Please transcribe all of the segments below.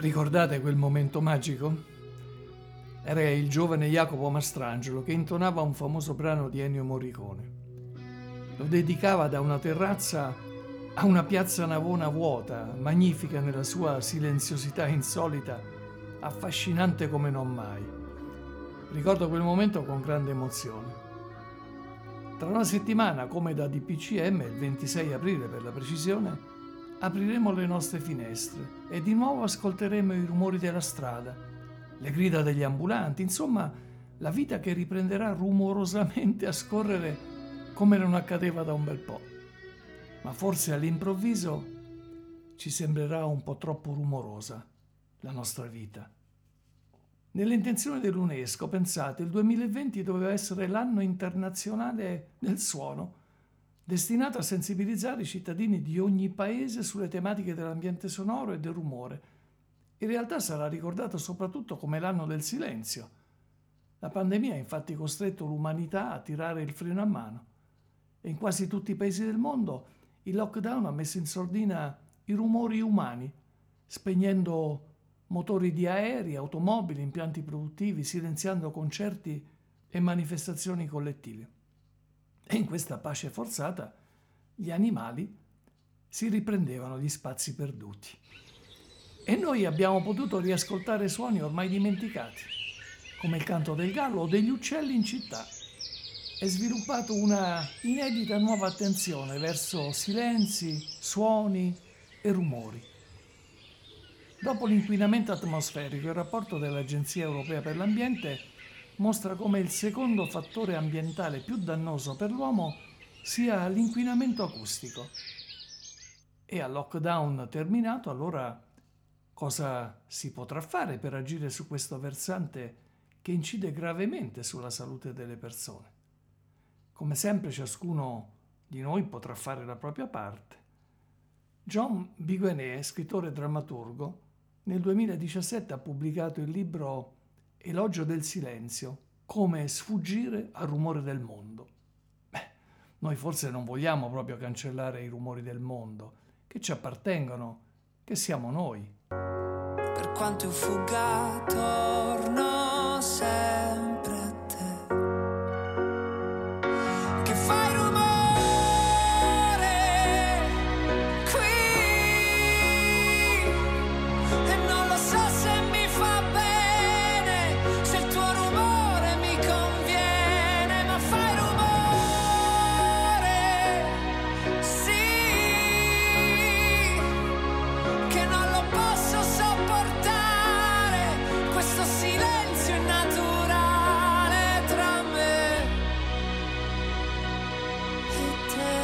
Ricordate quel momento magico? Era il giovane Jacopo Mastrangelo che intonava un famoso brano di Ennio Morricone. Lo dedicava da una terrazza a una piazza Navona vuota, magnifica nella sua silenziosità insolita, affascinante come non mai. Ricordo quel momento con grande emozione. Tra una settimana, come da DPCM, il 26 aprile per la precisione, apriremo le nostre finestre e di nuovo ascolteremo i rumori della strada, le grida degli ambulanti, insomma, la vita che riprenderà rumorosamente a scorrere come non accadeva da un bel po'. Ma forse all'improvviso ci sembrerà un po' troppo rumorosa la nostra vita. Nelle intenzioni dell'UNESCO, pensate, il 2020 doveva essere l'anno internazionale del suono, destinato a sensibilizzare i cittadini di ogni paese sulle tematiche dell'ambiente sonoro e del rumore. In realtà sarà ricordato soprattutto come l'anno del silenzio. La pandemia ha infatti costretto l'umanità a tirare il freno a mano e in quasi tutti i paesi del mondo il lockdown ha messo in sordina i rumori umani, spegnendo motori di aerei, automobili, impianti produttivi, silenziando concerti e manifestazioni collettive. E in questa pace forzata gli animali si riprendevano gli spazi perduti. E noi abbiamo potuto riascoltare suoni ormai dimenticati, come il canto del gallo o degli uccelli in città. È sviluppato una inedita nuova attenzione verso silenzi, suoni e rumori. Dopo l'inquinamento atmosferico, il rapporto dell'Agenzia Europea per l'Ambiente mostra come il secondo fattore ambientale più dannoso per l'uomo sia l'inquinamento acustico. E al lockdown terminato, allora cosa si potrà fare per agire su questo versante che incide gravemente sulla salute delle persone? Come sempre ciascuno di noi potrà fare la propria parte. John Biguenet, scrittore e drammaturgo, nel 2017 ha pubblicato il libro Elogio del silenzio, come sfuggire al rumore del mondo. Noi forse non vogliamo proprio cancellare i rumori del mondo, che ci appartengono, che siamo noi. Per quanto io fugga, torno sempre a te, che fai rumore qui, e non lo so se mi fa bene, se il tuo rumore mi conviene, ma fai rumore, sì, che non lo posso sopportare, questo silenzio innaturale tra me e te.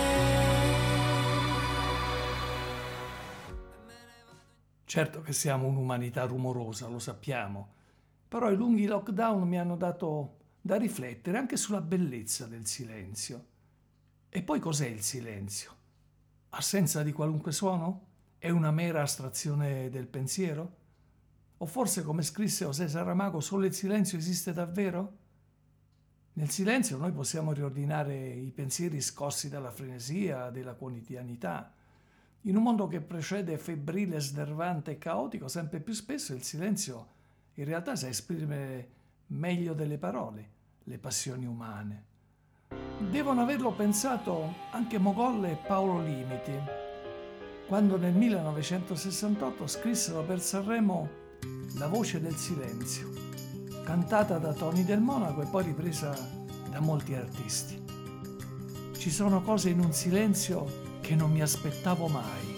Certo che siamo un'umanità rumorosa, lo sappiamo, però i lunghi lockdown mi hanno dato da riflettere anche sulla bellezza del silenzio. E poi cos'è il silenzio? Assenza di qualunque suono? È una mera astrazione del pensiero? O forse, come scrisse José Saramago, solo il silenzio esiste davvero? Nel silenzio noi possiamo riordinare i pensieri scossi dalla frenesia, della quotidianità. In un mondo che precede febbrile, snervante e caotico, sempre più spesso il silenzio in realtà sa esprimere meglio delle parole le passioni umane. Devono averlo pensato anche Mogolle e Paolo Limiti, quando nel 1968 scrissero per Sanremo La voce del silenzio, cantata da Tony Del Monaco e poi ripresa da molti artisti. Ci sono cose in un silenzio che non mi aspettavo mai.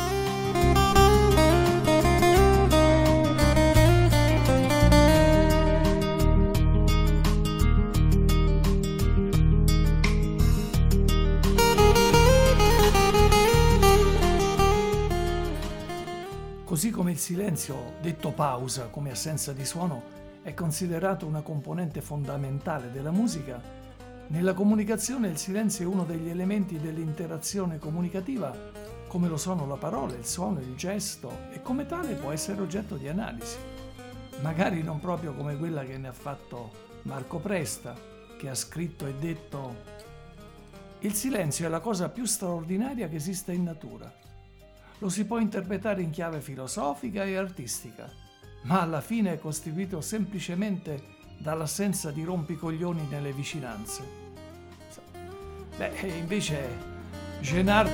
Così come il silenzio, detto pausa come assenza di suono, è considerato una componente fondamentale della musica, nella comunicazione il silenzio è uno degli elementi dell'interazione comunicativa, come lo sono la parola, il suono, il gesto, e come tale può essere oggetto di analisi. Magari non proprio come quella che ne ha fatto Marco Presta, che ha scritto e detto: «Il silenzio è la cosa più straordinaria che esiste in natura. lo si può interpretare in chiave filosofica e artistica, ma alla fine è costituito semplicemente dall'assenza di rompicoglioni nelle vicinanze. Invece Genarp,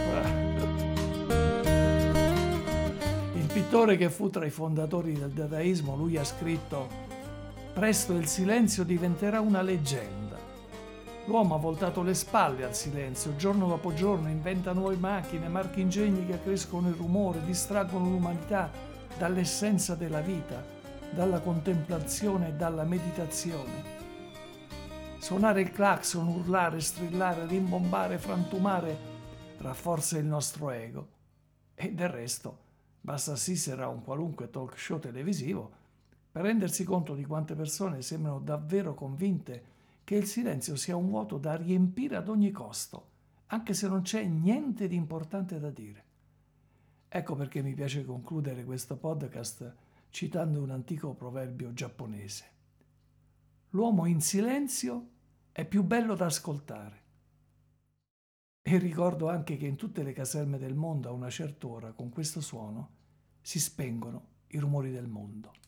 il pittore che fu tra i fondatori del dadaismo, lui ha scritto: «Presto il silenzio diventerà una leggenda. L'uomo ha voltato le spalle al silenzio, giorno dopo giorno inventa nuove macchine, marchingegni che crescono il rumore, distraggono l'umanità dall'essenza della vita, dalla contemplazione e dalla meditazione. Suonare il clacson, urlare, strillare, rimbombare, frantumare rafforza il nostro ego. E del resto basta assistere a un qualunque talk show televisivo per rendersi conto di quante persone sembrano davvero convinte che il silenzio sia un vuoto da riempire ad ogni costo, anche se non c'è niente di importante da dire». Ecco perché mi piace concludere questo podcast citando un antico proverbio giapponese: «L'uomo in silenzio è più bello da ascoltare». E ricordo anche che in tutte le caserme del mondo a una certa ora, con questo suono, si spengono i rumori del mondo.